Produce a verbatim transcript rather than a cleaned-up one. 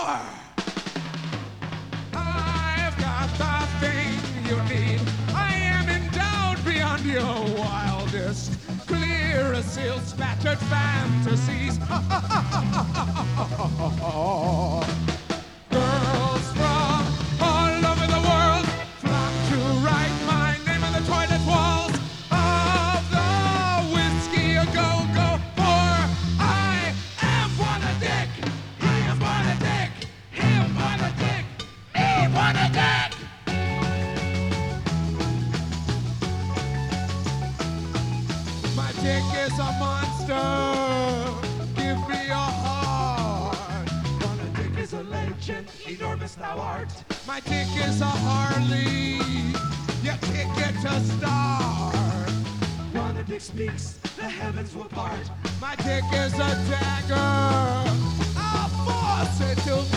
I've got the thing you need. I am endowed beyond your wildest, clear as seal spattered fantasies. Girls from all over the world flock to write my name on the toilet walls of the whiskey a go-go for. I am one a dick. I am one a dick. Him one a dick. He one a dick. My dick is a monster. Give me a heart. One a dick is a legend. Enormous thou art. My dick is a Harley. Your ticket to star. One a dick speaks. The heavens will part. My dick is a dagger. I'll force it to